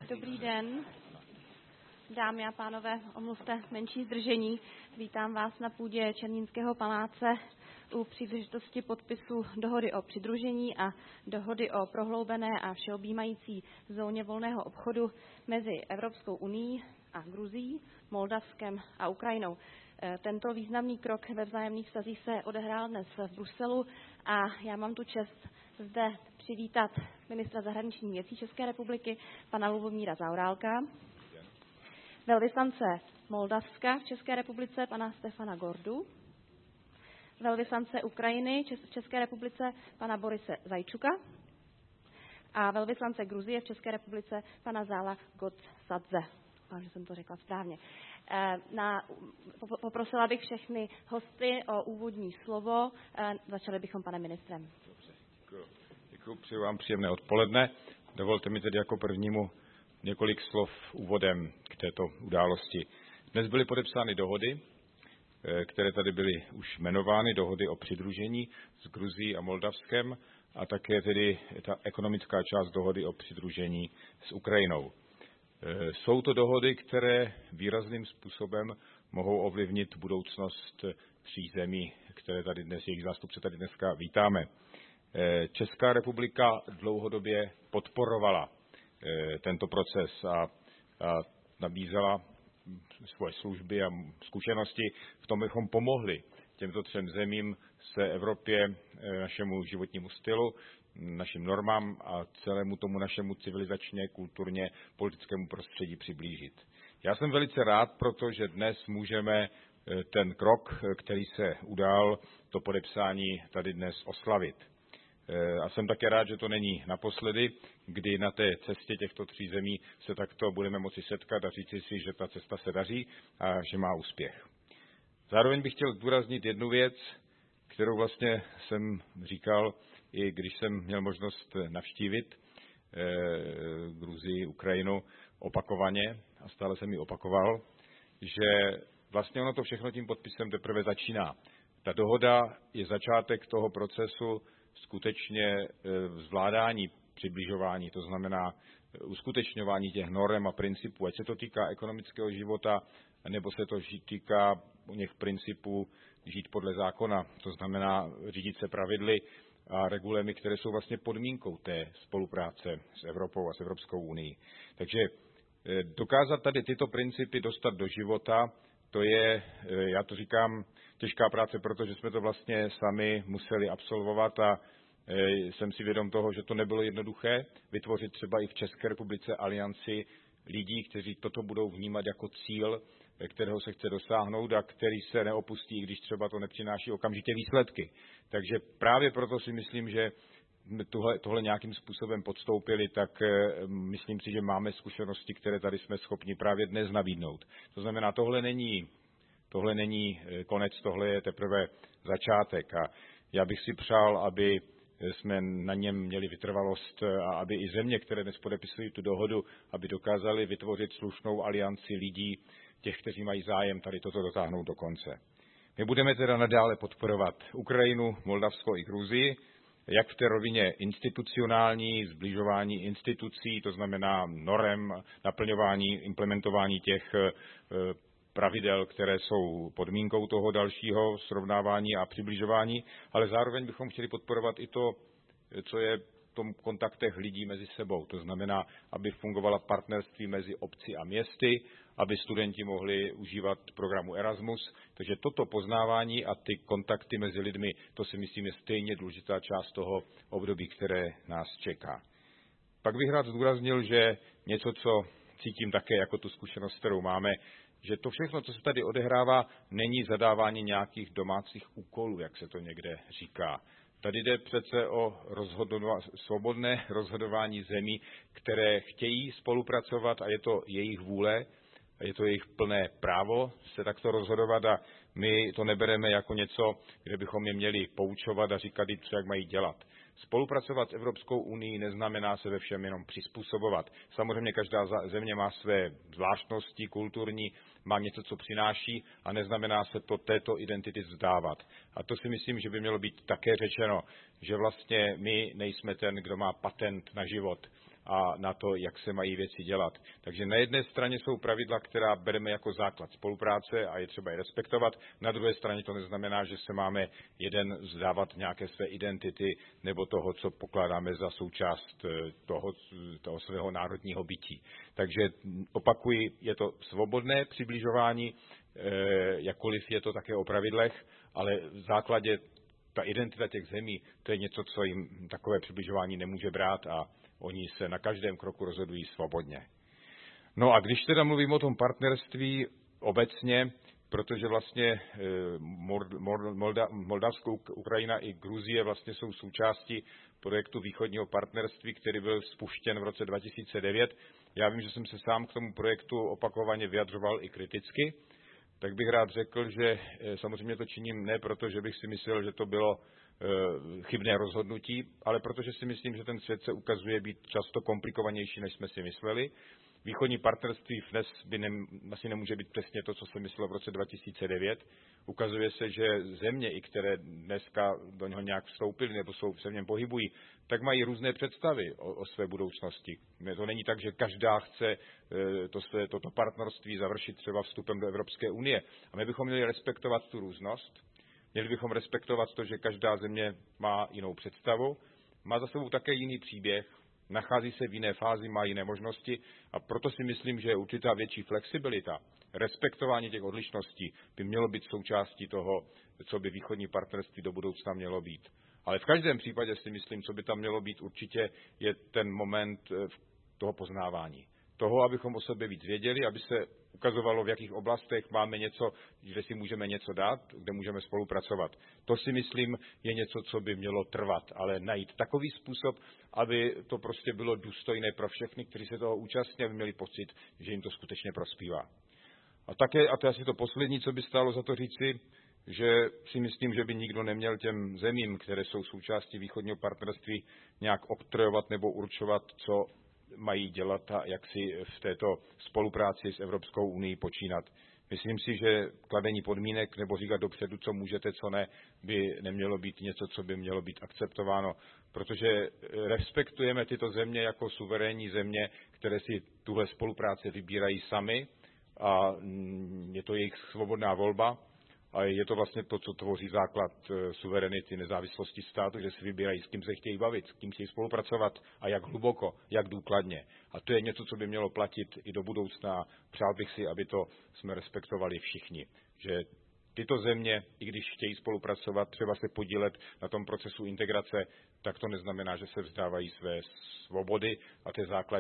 Dobrý den, dámy a pánové, omluvte menší zdržení. Vítám vás na půdě Černínského paláce u příležitosti podpisu dohody o přidružení a dohody o prohloubené a všeobjímající zóně volného obchodu mezi Evropskou unií a Gruzií, Moldavskem a Ukrajinou. Tento významný krok ve vzájemných vztazích se odehrál dnes v Bruselu a já mám tu čest zde přivítat ministra zahraničních věcí České republiky, pana Lubomíra Zaorálka, velvyslance Moldavska v České republice, pana Stefana Gordu, velvyslance Ukrajiny v České republice, pana Borise Zajčuka a velvyslance Gruzie v České republice, pana Zála Gotsadze. Doufám, že jsem to řekla správně. Poprosila bych všechny hosty o úvodní slovo. Začali bychom panem ministrem. Dobře, děkuji. Přeju vám příjemné odpoledne. Dovolte mi tedy jako prvnímu několik slov úvodem k této události. Dnes byly podepsány dohody, které tady byly už jmenovány, dohody o přidružení s Gruzií a Moldavskem a také tedy ta ekonomická část dohody o přidružení s Ukrajinou. Jsou to dohody, které výrazným způsobem mohou ovlivnit budoucnost tří zemí, které tady dnes, jejich zástupce tady dneska vítáme. Česká republika dlouhodobě podporovala tento proces a nabízela svoje služby a zkušenosti v tom, bychom pomohli těmto třem zemím se Evropě, našemu životnímu stylu, našim normám a celému tomu našemu civilizačně, kulturně, politickému prostředí přiblížit. Já jsem velice rád, protože dnes můžeme ten krok, který se udál, to podepsání tady dnes oslavit. A jsem také rád, že to není naposledy, kdy na té cestě těchto tří zemí se takto budeme moci setkat a říci si, že ta cesta se daří a že má úspěch. Zároveň bych chtěl zdůraznit jednu věc, kterou vlastně jsem říkal, i když jsem měl možnost navštívit Gruzii, Ukrajinu opakovaně a stále jsem ji opakoval, že vlastně ono to všechno tím podpisem teprve začíná. Ta dohoda je začátek toho procesu skutečně zvládání, přibližování, to znamená uskutečňování těch norem a principů, ať se to týká ekonomického života, nebo se to týká něch principů žít podle zákona, to znamená řídit se pravidly a regulemi, které jsou vlastně podmínkou té spolupráce s Evropou a s Evropskou unií. Takže dokázat tady tyto principy dostat do života, to je, já to říkám, těžká práce, protože jsme to vlastně sami museli absolvovat a jsem si vědom toho, že to nebylo jednoduché vytvořit třeba i v České republice alianci lidí, kteří toto budou vnímat jako cíl, kterého se chce dosáhnout a který se neopustí, když třeba to nepřináší okamžitě výsledky. Takže právě proto si myslím, že tohle nějakým způsobem podstoupili, tak myslím si, že máme zkušenosti, které tady jsme schopni právě dnes nabídnout. To znamená, tohle není konec, tohle je teprve začátek a já bych si přál, aby jsme na něm měli vytrvalost a aby i země, které dnes podepisují tu dohodu, aby dokázali vytvořit slušnou alianci lidí, těch, kteří mají zájem tady toto dotáhnout do konce. My budeme teda nadále podporovat Ukrajinu, Moldavsko i Gruzii, jak v té rovině institucionální, zbližování institucí, to znamená norem, naplňování, implementování těch pravidel, které jsou podmínkou toho dalšího srovnávání a přibližování, ale zároveň bychom chtěli podporovat i to, co je v tom kontaktech lidí mezi sebou. To znamená, aby fungovala partnerství mezi obci a městy, aby studenti mohli užívat programu Erasmus. Takže toto poznávání a ty kontakty mezi lidmi, to si myslím je stejně důležitá část toho období, které nás čeká. Pak bych rád zdůraznil, že něco, co cítím také jako tu zkušenost, kterou máme, že to všechno, co se tady odehrává, není zadávání nějakých domácích úkolů, jak se to někde říká. Tady jde přece o svobodné rozhodování zemí, které chtějí spolupracovat a je to jejich vůle, a je to jejich plné právo se takto rozhodovat a my to nebereme jako něco, kde bychom je měli poučovat a říkat jim, co jak mají dělat. Spolupracovat s Evropskou unií neznamená se ve všem jenom přizpůsobovat. Samozřejmě každá země má své zvláštnosti kulturní, má něco, co přináší a neznamená se to této identity vzdávat. A to si myslím, že by mělo být také řečeno, že vlastně my nejsme ten, kdo má patent na život a na to, jak se mají věci dělat. Takže na jedné straně jsou pravidla, která bereme jako základ spolupráce a je třeba je respektovat. Na druhé straně to neznamená, že se máme jeden vzdávat nějaké své identity nebo toho, co pokládáme za součást toho svého národního bytí. Takže opakuji, je to svobodné přibližování, jakkoliv je to také o pravidlech, ale v základě ta identita těch zemí, to je něco, co jim takové přibližování nemůže brát a oni se na každém kroku rozhodují svobodně. No a když teda mluvím o tom partnerství obecně, protože vlastně Moldavsko, Ukrajina i Gruzie vlastně jsou součástí projektu východního partnerství, který byl spuštěn v roce 2009. Já vím, že jsem se sám k tomu projektu opakovaně vyjadřoval i kriticky, tak bych rád řekl, že samozřejmě to činím ne proto, že bych si myslel, že to bylo chybné rozhodnutí, ale protože si myslím, že ten svět se ukazuje být často komplikovanější, než jsme si mysleli. Východní partnerství dnes asi nemůže být přesně to, co se myslelo v roce 2009. Ukazuje se, že země, i které dneska do něho nějak vstoupily nebo se v něm pohybují, tak mají různé představy o své budoucnosti. To není tak, že každá chce toto partnerství završit třeba vstupem do Evropské unie. A my bychom měli respektovat tu různost. Měli bychom respektovat to, že každá země má jinou představu, má za sebou také jiný příběh, nachází se v jiné fázi, má jiné možnosti a proto si myslím, že určitá větší flexibilita, respektování těch odlišností by mělo být součástí toho, co by východní partnerství do budoucna mělo být. Ale v každém případě si myslím, co by tam mělo být určitě, je ten moment toho poznávání. Toho, abychom o sobě víc věděli, aby se ukazovalo, v jakých oblastech máme něco, kde si můžeme něco dát, kde můžeme spolupracovat. To si myslím je něco, co by mělo trvat, ale najít takový způsob, aby to prostě bylo důstojné pro všechny, kteří se toho účastní, aby měli pocit, že jim to skutečně prospívá. A také, a to je asi to poslední, co by stálo za to říci, že si myslím, že by nikdo neměl těm zemím, které jsou součástí východního partnerství, nějak oktrojovat nebo určovat, co mají dělat a jak si v této spolupráci s Evropskou unií počínat. Myslím si, že kladení podmínek nebo říkat dopředu, co můžete, co ne, by nemělo být něco, co by mělo být akceptováno, protože respektujeme tyto země jako suverénní země, které si tuhle spolupráci vybírají sami a je to jejich svobodná volba. A je to vlastně to, co tvoří základ suverenity, nezávislosti státu, že si vybírají, s kým se chtějí bavit, s kým chtějí spolupracovat a jak hluboko, jak důkladně. A to je něco, co by mělo platit i do budoucna. Přál bych si, aby to jsme respektovali všichni. Že tyto země, i když chtějí spolupracovat, třeba se podílet na tom procesu integrace, tak to neznamená, že se vzdávají své svobody a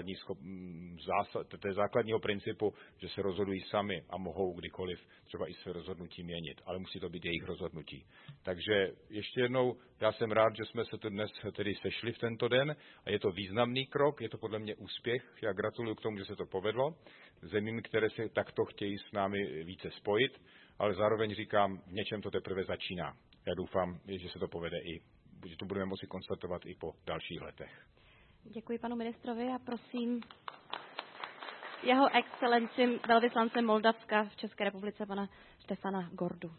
té základního principu, že se rozhodují sami a mohou kdykoliv třeba i své rozhodnutí měnit, ale musí to být jejich rozhodnutí. Takže ještě jednou, já jsem rád, že jsme se tu dnes tedy sešli v tento den a je to významný krok, je to podle mě úspěch. Já gratuluju k tomu, že se to povedlo zemím, které se takto chtějí s námi více spojit, ale zároveň říkám, v něčem to teprve začíná. Já doufám, že se to povede že to budeme moci konstatovat i po dalších letech. Děkuji panu ministrovi a prosím jeho excelenci velvyslance Moldavska v České republice, pana Štefana Gordu.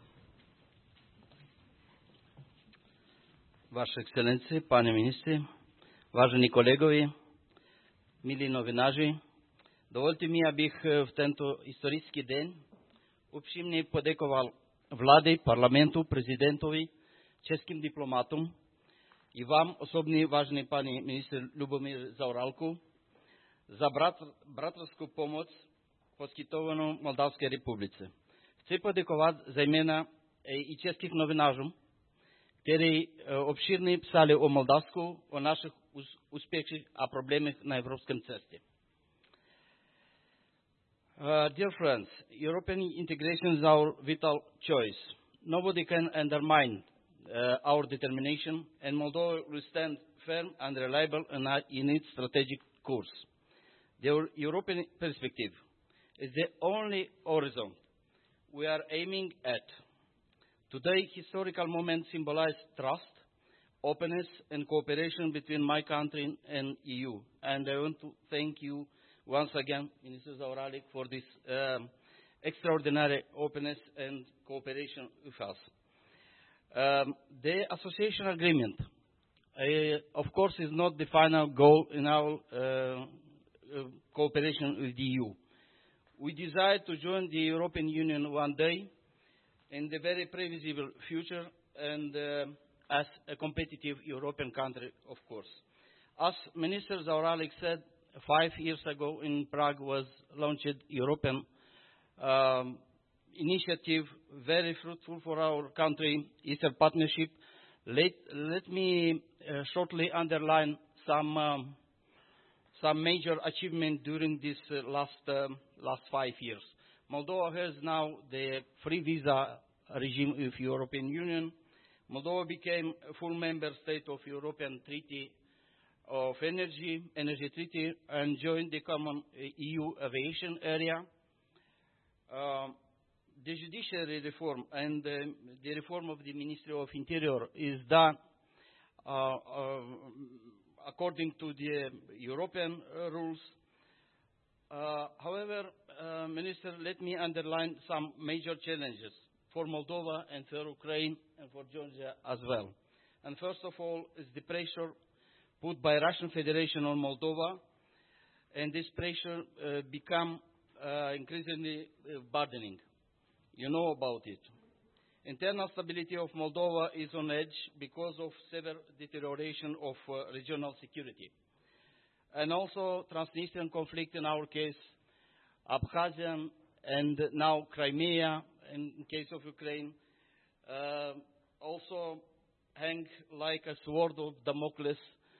Vaše excelenci, pane ministri, vážení kolegovi, milí novináři, dovolte mi, abych v tento historický den upřímně poděkoval vlády, parlamentu, prezidentovi, českým diplomatům i vám osobně, vážený pane ministr Lubomír Zaorálku, za bratrskou pomoc poskytovanou Moldavské republice. Chci poděkovat zejména i českých novinářům, kteří obšírně psali o Moldavsku, o našich úspěších a problémech na evropském cestě. Dear friends, European integration is our vital choice. Nobody can undermine our determination, and Moldova will stand firm and reliable in its strategic course. The European perspective is the only horizon we are aiming at. Today, historical moments symbolize trust, openness, and cooperation between my country and EU. And I want to thank you once again, Minister Zaorálek, for this extraordinary openness and cooperation with us. The association agreement of course, is not the final goal in our cooperation with the EU. We desire to join the European Union one day in the very previsible future and as a competitive European country, of course. As Minister Zaoralik said, 5 years ago in Prague was launched European initiative, very fruitful for our country, Eastern Partnership. Let me shortly underline some major achievement during this last 5 years. Moldova has now the free visa regime with European Union. Moldova became a full member state of European Treaty of Energy Treaty, and joined the common EU aviation area. The judiciary reform and the reform of the Ministry of Interior is done according to the European rules. However, Minister, let me underline some major challenges for Moldova and for Ukraine and for Georgia as well. And first of all is the pressure put by Russian Federation on Moldova, and this pressure become increasingly burdening. You know about it. Internal stability of Moldova is on edge because of severe deterioration of regional security. And also Transnistrian conflict in our case, Abkhazia and now Crimea in case of Ukraine, also hang like a sword of Damocles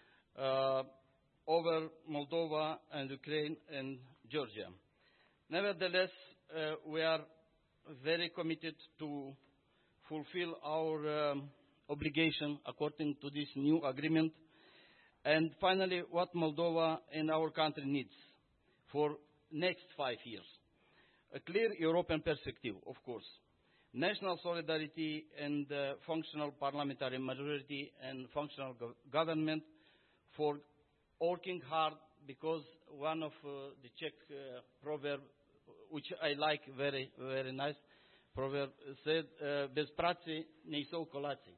over Moldova and Ukraine and Georgia. Nevertheless, we are very committed to fulfill our obligation according to this new agreement. And finally, what Moldova and our country needs for next 5 years. A clear European perspective, of course. National solidarity and functional parliamentary majority and functional government for working hard, because one of the Czech proverb, which I like very, very nice, proverb said, bez pracy nejsou kolaci.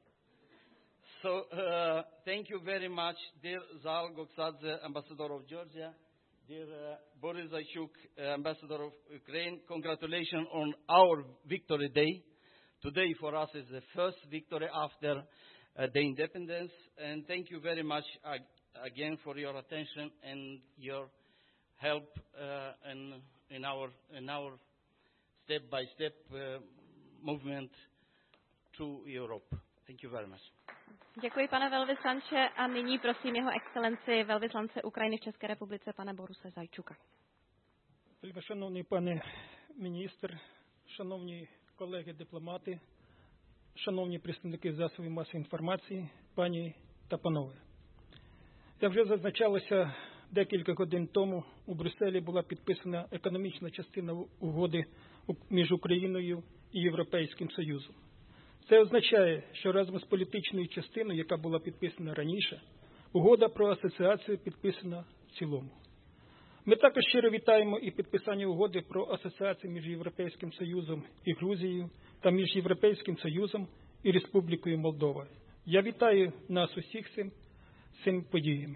So thank you very much, dear Zal Goksadze, Ambassador of Georgia, dear Boris Zaychuk, Ambassador of Ukraine. Congratulations on our Victory Day. Today for us is the first victory after the independence. And thank you very much again for your attention and your help in our step-by-step movement to Europe. Thank you very much. Děkuji, pane velvyslanče, a nyní prosím jeho excelenci velvyslance Ukrajiny v České republice, pane Borise Zajčuka. Шановний пане міністр, шановні колеги-дипломати, шановні представники засобів масової інформації, пані та панове. Як вже зазначалося декілька годин тому, у Брюсселі була підписана економічна частина угоди між Україною і Європейським Союзом. Це означає, що разом з політичною частиною, яка була підписана раніше, угода про асоціацію підписана в цілому. Ми також щиро вітаємо і підписання угоди про асоціацію між Європейським Союзом і Грузією та між Європейським Союзом і Республікою Молдова. Я вітаю нас усіх цим подіями.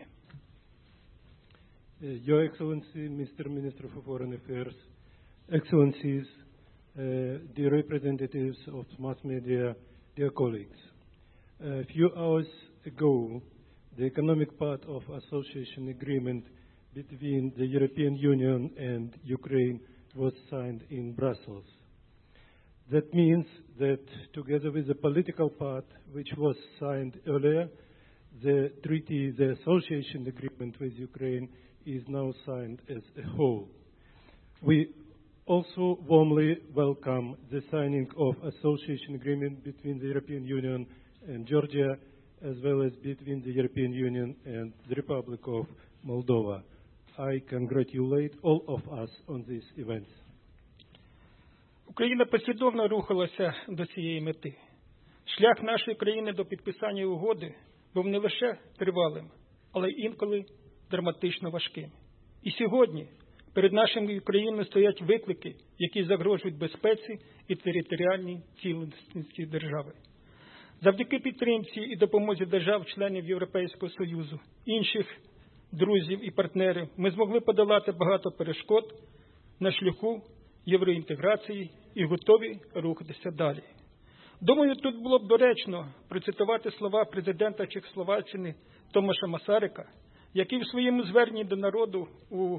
Your Excellency, Mr. Minister for Foreign Affairs, Excellencies, dear representatives of mass media, dear colleagues. A few hours ago, the economic part of association agreement between the European Union and Ukraine was signed in Brussels. That means that together with the political part, which was signed earlier, the treaty, the association agreement with Ukraine is now signed as a whole. We also warmly welcome the signing of association agreement between the European Union and Georgia, as well as between the European Union and the Republic of Moldova. I congratulate all of us on these events. Україна послідовно рухалася до цієї мети. Шлях нашої країни до підписання угоди був не лише тривалим, але й інколи драматично важким. І сьогодні перед нашою країною стоять виклики, які загрожують безпеці і територіальній цілісності держави. Завдяки підтримці і допомозі держав-членів Європейського Союзу, інших друзів і партнерів, ми змогли подолати багато перешкод на шляху євроінтеграції і готові рухатися далі. Думаю, тут було б доречно процитувати слова президента Чехословаччини Томаша Масарика, який в своєму зверненні до народу у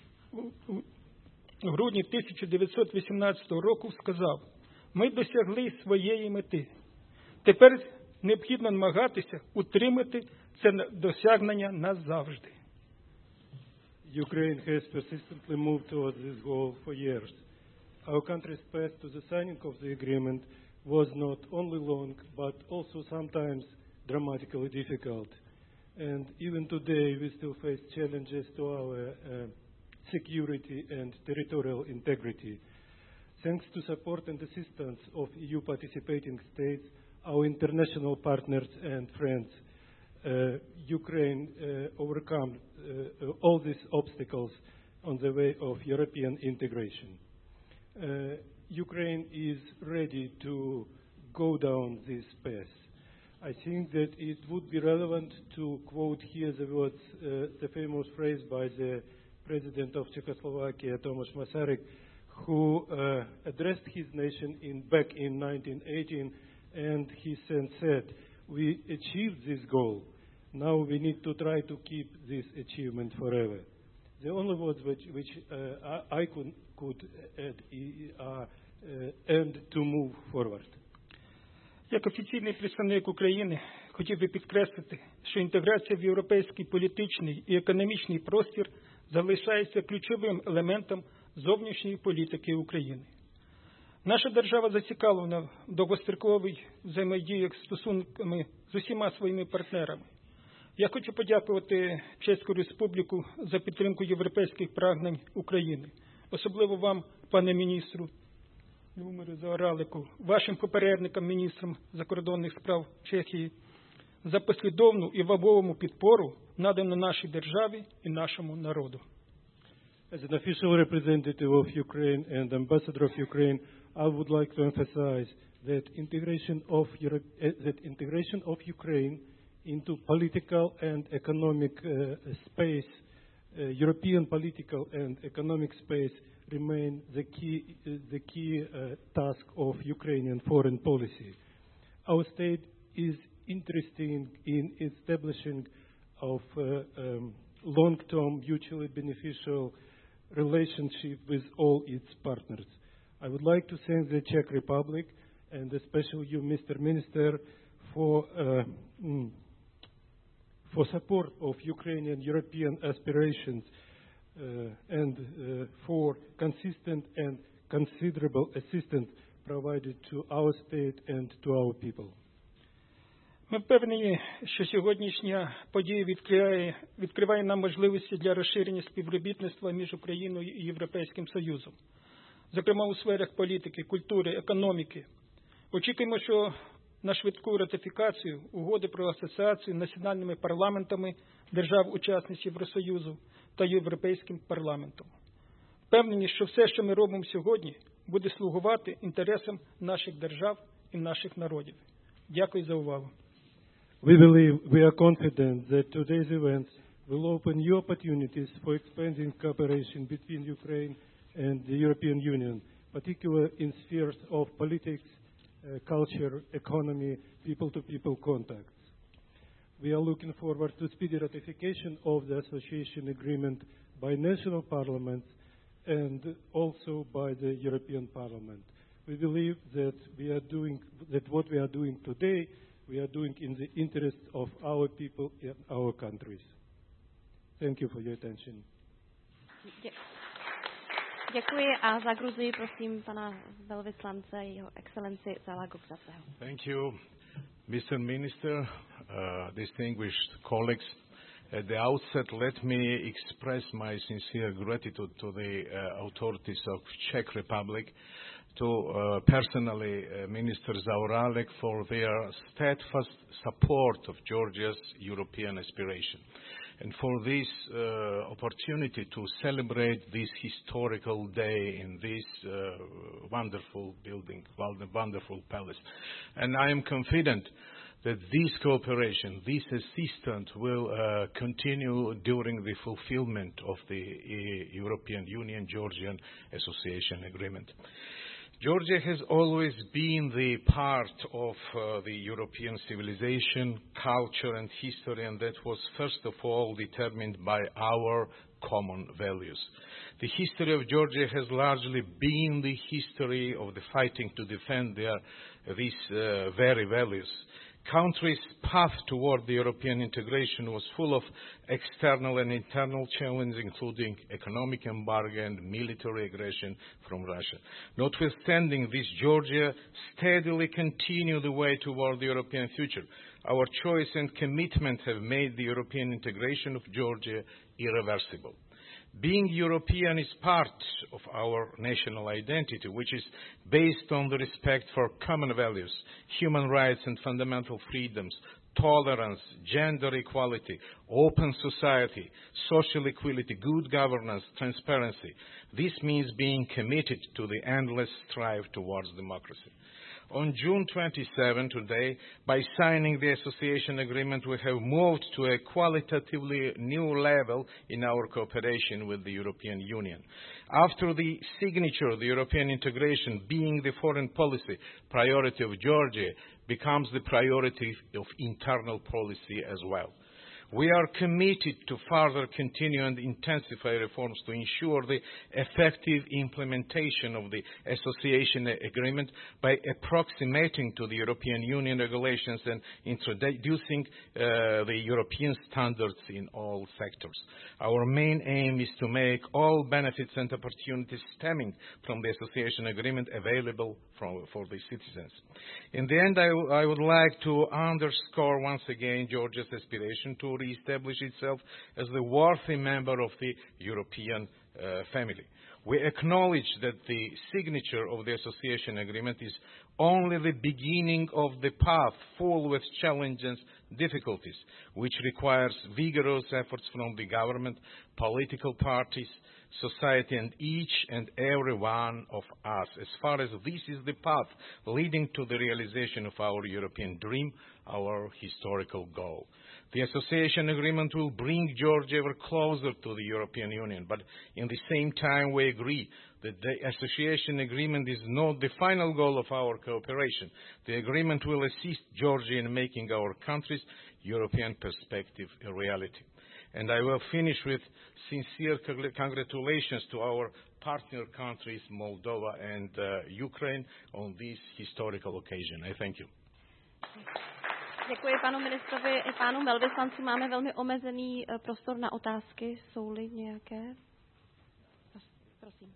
грудні 1918 року сказав: «Ми досягли своєї мети. Тепер необхідно намагатися утримати це досягнення назавжди». Ukraine has persistently moved towards this goal for years. Our country's path to the signing of the agreement was not only long, but also sometimes dramatically difficult. And even today, we still face challenges to our security and territorial integrity. Thanks to support and assistance of EU participating states, our international partners and friends, Ukraine overcome all these obstacles on the way of European integration. Ukraine is ready to go down this path. I think that it would be relevant to quote here the words, the famous phrase by the President of Czechoslovakia, Tomáš Masaryk, who addressed his nation back in 1918, and he said, "We achieved this goal. Now we need to try to keep this achievement forever." The only words which I could add are and to move forward. Як офіційний представник України хотів би підкреслити, що інтеграція в європейський політичний і економічний простір залишається ключовим елементом зовнішньої політики України. Наша держава зацікавлена в довгостроковій взаємодії з стосунками з усіма своїми партнерами. Я хочу подякувати Чеську Республіку за підтримку європейських прагнень України, особливо вам, пане міністру Любомиру Заоралику, вашим попередникам, міністрам закордонних справ Чехії, за послідовну і вагому підпору, надану нашій державі і нашому народу. As an official representative of Ukraine and ambassador of Ukraine, I would like to emphasize that integration of Ukraine into political and economic space, European political and economic space, remain the key task of Ukrainian foreign policy. Our state is interested in establishing of long-term, mutually beneficial relationship with all its partners. I would like to thank the Czech Republic and especially you, Mr. Minister, for support of Ukrainian European aspirations and for consistent and considerable assistance provided to our state and to our people. Ми впевнені, що сьогоднішня подія відкриває нам можливості для розширення співробітництва між Україною і Європейським Союзом, зокрема у сферах політики, культури, економіки. Очікуємо, що на швидку ратифікацію угоди про асоціацію національними парламентами держав-учасниць Євросоюзу та Європейським парламентом. Впевнені, що все, що ми робимо сьогодні, буде слугувати інтересам наших держав і наших народів. Дякую за увагу. We are confident that today's events will open new opportunities for expanding cooperation between Ukraine and the European Union, particularly in spheres of politics, culture, economy, people-to-people contacts. We are looking forward to speedy ratification of the association agreement by national parliaments and also by the European Parliament. We believe that what we are doing today, we are doing in the interest of our people and our countries. Thank you for your attention. Děkuji a za Gruzii prosím pana velvyslance jeho excelenci Zala Gokzatého. Thank you, Mr. Minister, distinguished colleagues. At the outset, let me express my sincere gratitude to the authorities of Czech Republic, to personally Minister Zaoralek for their steadfast support of Georgia's European aspiration. And for this opportunity to celebrate this historical day in this wonderful building, wonderful palace. And I am confident that this cooperation, this assistance will continue during the fulfillment of the European Union-Georgian Association Agreement. Georgia has always been the part of the European civilization, culture and history, and that was first of all determined by our common values. The history of Georgia has largely been the history of the fighting to defend these very values. Country's path toward the European integration was full of external and internal challenges, including economic embargo and military aggression from Russia. Notwithstanding this, Georgia steadily continued the way toward the European future. Our choice and commitment have made the European integration of Georgia irreversible. Being European is part of our national identity, which is based on the respect for common values, human rights and fundamental freedoms, tolerance, gender equality, open society, social equality, good governance, transparency. This means being committed to the endless strive towards democracy. On June 27, today, by signing the association agreement, we have moved to a qualitatively new level in our cooperation with the European Union. After the signature, the European integration, being the foreign policy priority of Georgia, becomes the priority of internal policy as well. We are committed to further continue and intensify reforms to ensure the effective implementation of the association agreement by approximating to the European Union regulations and introducing the European standards in all sectors. Our main aim is to make all benefits and opportunities stemming from the association agreement available for the citizens. In the end, I would like to underscore once again Georgia's aspiration to re-establish itself as the worthy member of the European family. We acknowledge that the signature of the association agreement is only the beginning of the path full with challenges and difficulties, which requires vigorous efforts from the government, political parties, society and each and every one of us, as far as this is the path leading to the realization of our European dream, our historical goal. The association agreement will bring Georgia ever closer to the European Union, but in the same time we agree that the association agreement is not the final goal of our cooperation. The agreement will assist Georgia in making our country's European perspective a reality. And I will finish with sincere congratulations to our partner countries, Moldova and Ukraine, on this historical occasion. I thank you. Děkuji panu ministrovi i pánu velvyslanci. Máme velmi omezený prostor na otázky. Jsou-li nějaké? Prosím.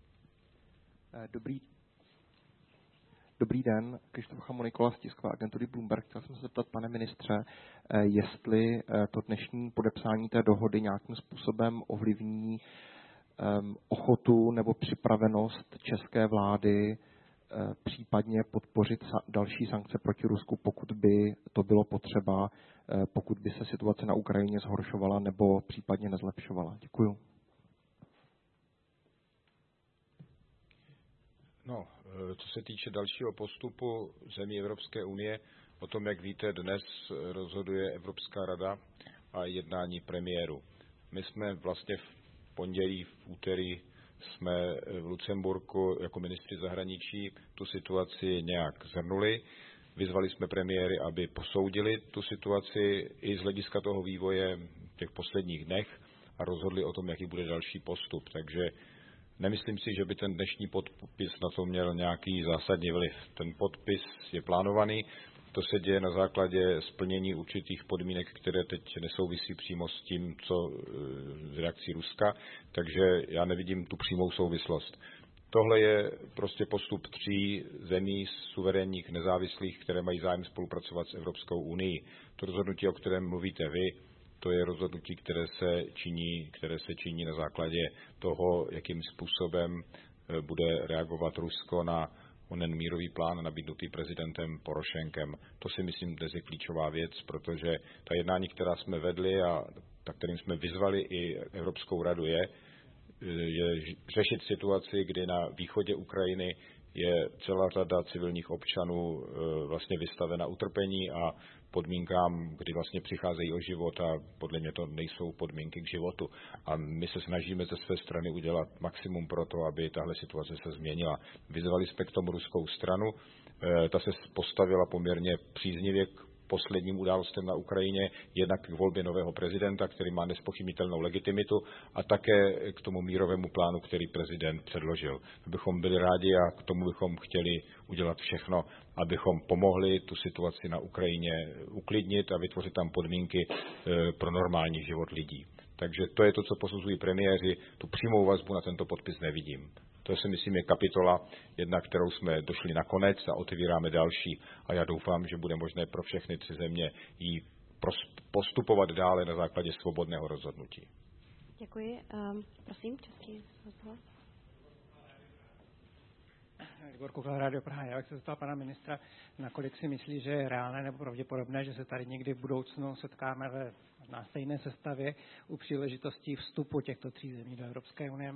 Dobrý den, Krištof Chamonikola z tiskové agentury Bloomberg. Chtěl jsem se zeptat, pane ministře, jestli to dnešní podepsání té dohody nějakým způsobem ovlivní ochotu nebo připravenost české vlády případně podpořit další sankce proti Rusku, pokud by to bylo potřeba, pokud by se situace na Ukrajině zhoršovala nebo případně nezlepšovala. Děkuju. No, co se týče dalšího postupu zemí Evropské unie, o tom, jak víte, dnes rozhoduje Evropská rada a jednání premiéru. My jsme vlastně v pondělí, v úterý jsme v Lucemburku jako ministři zahraničí tu situaci nějak zhrnuli. Vyzvali jsme premiéry, aby posoudili tu situaci i z hlediska toho vývoje v těch posledních dnech a rozhodli o tom, jaký bude další postup. Takže nemyslím si, že by ten dnešní podpis na to měl nějaký zásadní vliv. Ten podpis je plánovaný, to se děje na základě splnění určitých podmínek, které teď nesouvisí přímo s tím, co z reakcí Ruska, takže já nevidím tu přímou souvislost. Tohle je prostě postup 3 zemí suverénních, nezávislých, které mají zájem spolupracovat s Evropskou unii. To rozhodnutí, o kterém mluvíte vy, to je rozhodnutí, které se činí na základě toho, jakým způsobem bude reagovat Rusko na onen mírový plán nabídnutý prezidentem Porošenkem. To si myslím, že je klíčová věc, protože ta jednání, která jsme vedli a kterým jsme vyzvali i Evropskou radu, je řešit situaci, kdy na východě Ukrajiny je celá řada civilních občanů vlastně vystavena utrpení a podmínkám, kdy vlastně přicházejí o život a podle mě to nejsou podmínky k životu. A my se snažíme ze své strany udělat maximum pro to, aby tahle situace se změnila. Vyzvali jsme k tomu ruskou stranu, ta se postavila poměrně příznivě k posledním událostem na Ukrajině, jednak k volbě nového prezidenta, který má nezpochybnitelnou legitimitu, a také k tomu mírovému plánu, který prezident předložil. My bychom byli rádi a k tomu bychom chtěli udělat všechno, abychom pomohli tu situaci na Ukrajině uklidnit a vytvořit tam podmínky pro normální život lidí. Takže to je to, co posuzují premiéři. Tu přímou vazbu na tento podpis nevidím. To si myslím je kapitola, jedna, kterou jsme došli na konec a otevíráme další. A já doufám, že bude možné pro všechny 3 země jí postupovat dále na základě svobodného rozhodnutí. Děkuji. Prosím, český rozhovor. Igor Kukla, Radio Praha. Já bych se zeptal pana ministra, nakolik si myslí, že je reálné nebo pravděpodobné, že se tady někdy v budoucnu setkáme na stejné sestavě u příležitosti vstupu těchto 3 zemí do Evropské unie?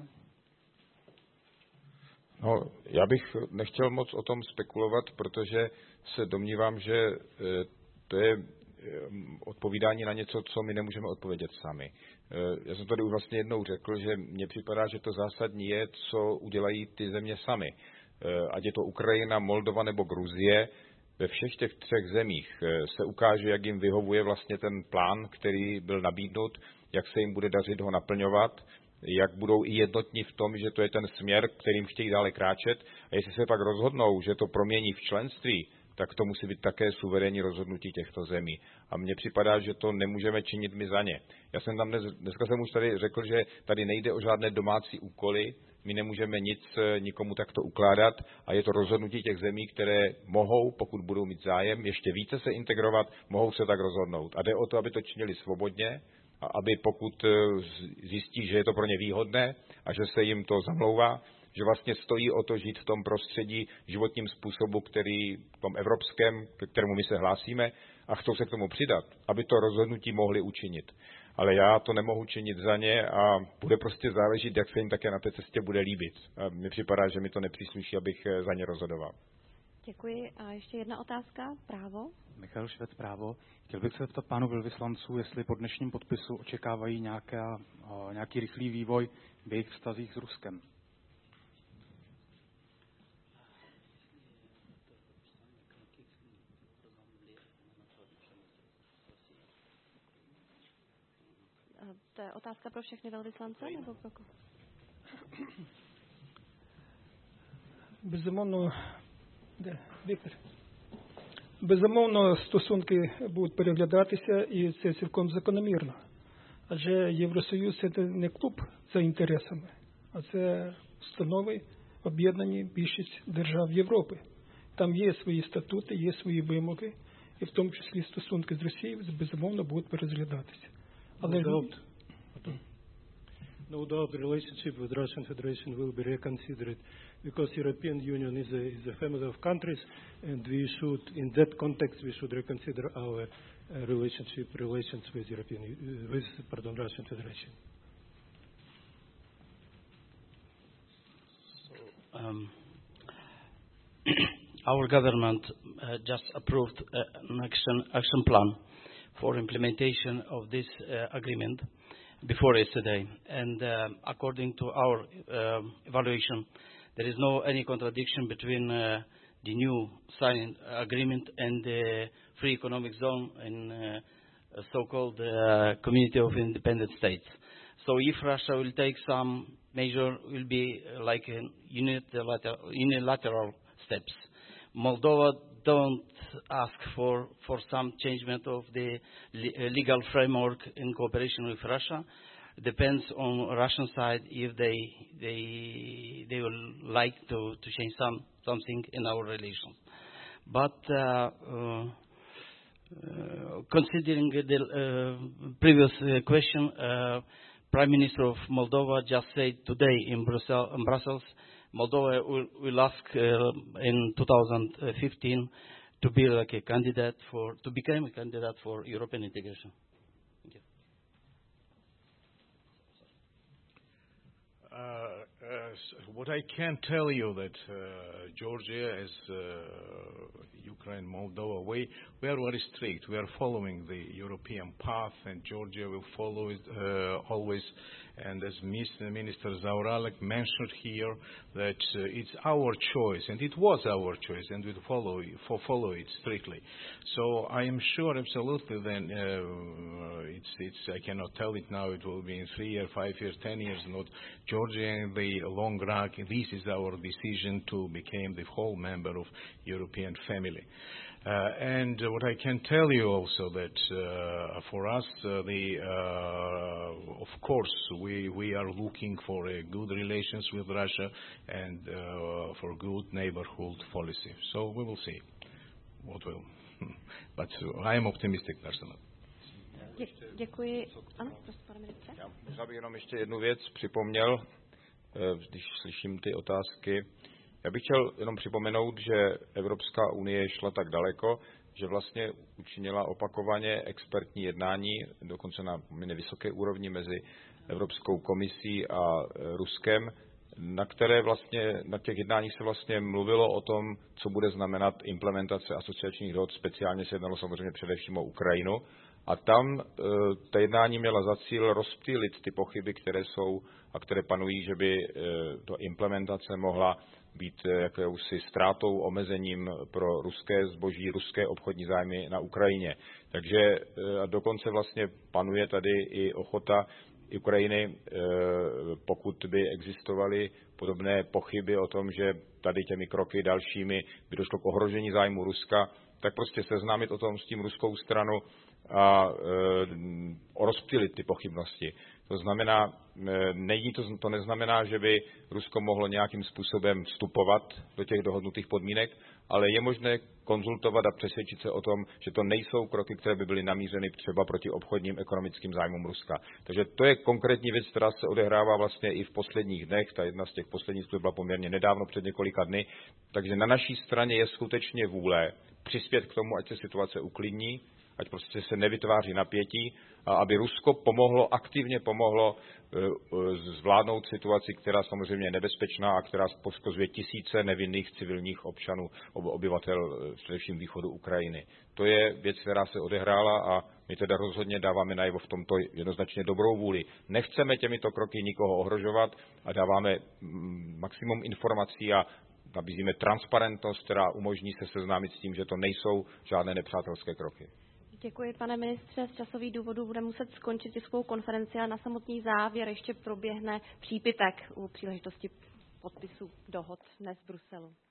No, já bych nechtěl moc o tom spekulovat, protože se domnívám, že to je odpovídání na něco, co my nemůžeme odpovědět sami. Já jsem tady už vlastně jednou řekl, že mně připadá, že to zásadní je, co udělají ty země sami. Ať je to Ukrajina, Moldova nebo Gruzie, ve všech těch 3 zemích se ukáže, jak jim vyhovuje vlastně ten plán, který byl nabídnut, jak se jim bude dařit ho naplňovat, jak budou i jednotní v tom, že to je ten směr, kterým chtějí dále kráčet. A jestli se pak rozhodnou, že to promění v členství, tak to musí být také suverénní rozhodnutí těchto zemí. A mně připadá, že to nemůžeme činit my za ně. Já jsem tam dneska jsem už tady řekl, že tady nejde o žádné domácí úkoly, my nemůžeme nic nikomu takto ukládat a je to rozhodnutí těch zemí, které mohou, pokud budou mít zájem, ještě více se integrovat, mohou se tak rozhodnout. A jde o to, aby to činili svobodně, a aby pokud zjistí, že je to pro ně výhodné a že se jim to zamlouvá, že vlastně stojí o to žít v tom prostředí životním způsobu, který v tom evropském, ke kterému my se hlásíme, a chcou se k tomu přidat, aby to rozhodnutí mohli učinit. Ale já to nemohu činit za ně a bude prostě záležet, jak se jim také na té cestě bude líbit. A mně připadá, že mi to nepřísluší, abych za ně rozhodoval. Děkuji. A ještě jedna otázka. Právo. Michal Švec, Právo. Chtěl bych se zeptat pánu velvyslanců, jestli po dnešním podpisu očekávají nějaký rychlý vývoj v jejich vztazích s Ruskem. To je otázka pro všechny velvyslance nebo pro koho? Безумовно, стосунки будуть переглядатися, і це цілком закономірно. Адже Євросоюз – це не клуб за інтересами, а це установи, об'єднані більшість держав Європи. Там є свої статути, є свої вимоги, і в тому числі стосунки з Росією, безумовно, будуть переглядатися. Але No doubt the relationship with Russian Federation will be reconsidered because European Union is a family of countries, and we should, in that context, we should reconsider our relations with Russian Federation. Our government just approved an action plan for implementation of this agreement before yesterday, and according to our evaluation, there is no any contradiction between the new signed agreement and the free economic zone in so-called Community of Independent States. So if Russia will take some measure, will be like unilateral steps. Moldova don't ask for some changement of the legal framework in cooperation with Russia. Depends on Russian side if they will like to change something in our relations. But considering the previous question, Prime Minister of Moldova just said today in Brussels, Moldova will ask in 2015 to be like a candidate to become a candidate for European integration. Thank you. What I can tell you that Georgia, as Ukraine, Moldova, we are very strict. We are following the European path, and Georgia will follow it always. And as Minister Zaoralek mentioned here, that it's our choice, and it was our choice, and we follow it strictly. So I am sure absolutely then I cannot tell it now, it will be in 3 years, 5 years, 10 years, not Georgia in the long run. This is our decision to become the whole member of European family. And what I can tell you also that for us, of course, we are looking for good relations with Russia and for good neighborhood policy. So we will see what will. But I am optimistic personally. Děkuji. Ano, prosím, pane ministře. Já bych jenom ještě jednu věc připomněl, když slyším ty otázky. Já bych chtěl jenom připomenout, že Evropská unie šla tak daleko, že vlastně učinila opakovaně expertní jednání, dokonce na vysoké úrovni mezi Evropskou komisí a Ruskem, na těch jednáních se vlastně mluvilo o tom, co bude znamenat implementace asociačních dohod, speciálně se jednalo samozřejmě především o Ukrajinu. A tam ta jednání měla za cíl rozptýlit ty pochyby, které jsou a které panují, že by to implementace mohla být jakousi ztrátou, omezením pro ruské zboží, ruské obchodní zájmy na Ukrajině. Takže dokonce vlastně panuje tady i ochota Ukrajiny, pokud by existovaly podobné pochyby o tom, že tady těmi kroky dalšími by došlo k ohrožení zájmu Ruska, tak prostě seznámit o tom s tím ruskou stranu a rozptýlit ty pochybnosti. To znamená, to neznamená, že by Rusko mohlo nějakým způsobem vstupovat do těch dohodnutých podmínek, ale je možné konzultovat a přesvědčit se o tom, že to nejsou kroky, které by byly namířeny třeba proti obchodním ekonomickým zájmům Ruska. Takže to je konkrétní věc, která se odehrává vlastně i v posledních dnech. Ta jedna z těch posledních byla poměrně nedávno, před několika dny. Takže na naší straně je skutečně vůle přispět k tomu, ať se situace uklidní, ať prostě se nevytváří napětí a aby Rusko aktivně pomohlo zvládnout situaci, která samozřejmě je nebezpečná a která poškozuje tisíce nevinných civilních občanů, obyvatel především východu Ukrajiny. To je věc, která se odehrála a my teda rozhodně dáváme najevo v tomto jednoznačně dobrou vůli. Nechceme těmito kroky nikoho ohrožovat a dáváme maximum informací a nabízíme transparentnost, která umožní se seznámit s tím, že to nejsou žádné nepřátelské kroky. Děkuji, pane ministře. Z časových důvodů bude muset skončit tiskovou konferenci a na samotný závěr ještě proběhne přípitek u příležitosti podpisu dohod dnes v Bruselu.